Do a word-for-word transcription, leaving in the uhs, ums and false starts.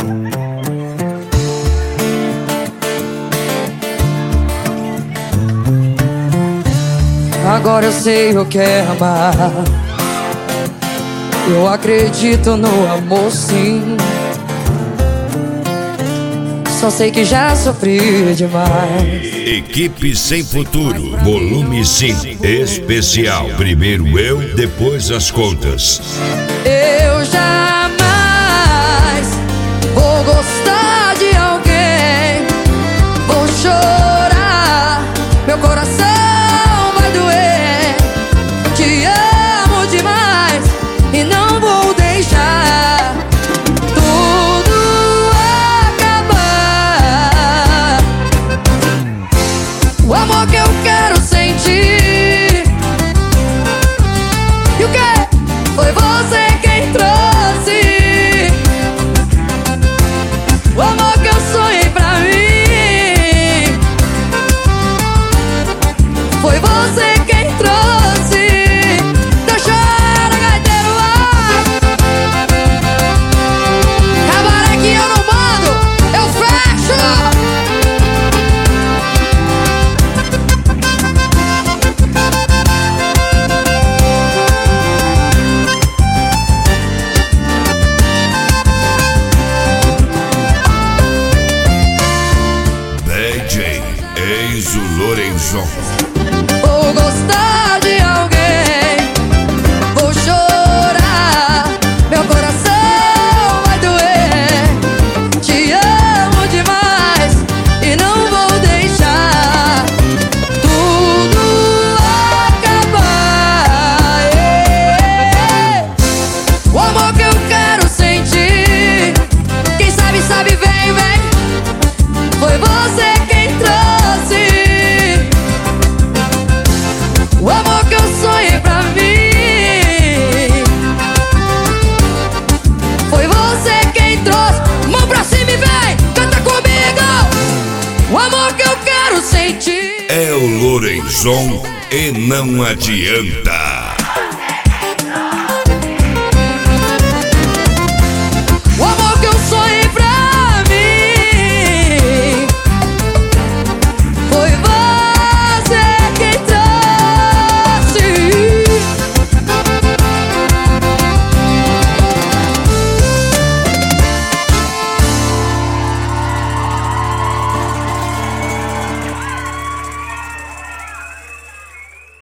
Agora eu sei o que é amar. Eu acredito no amor, sim. Só sei que já sofri demais. Equipe Sem Futuro, volume cinco, especial. Primeiro eu, depois as contas. Eu jamais vou gostar de alguém. Vou chorar, meu coração vai doer. Te amo demais e não vou deixar tudo acabar. O amor que eu quero sentir. E o que? Foi você quem trouxe o amor que eu sonhei pra mim. Foi você quem trouxe. Deixa a gaiteiro lá. Cabaré que eu não mando, eu fecho. D J Enzo Lorenzon. Vou gostar de alguém. Vou chorar, meu coração vai doer. Te amo demais e não vou deixar tudo acabar. Yeah. O amor que eu quero sentir. Quem sabe, sabe, vem, vem. Foi você quem trouxe o amor que eu sonhei pra mim. Foi você quem trouxe. Mão pra cima e vem, canta comigo. O amor que eu quero sentir. É o Lorenzon e não adianta.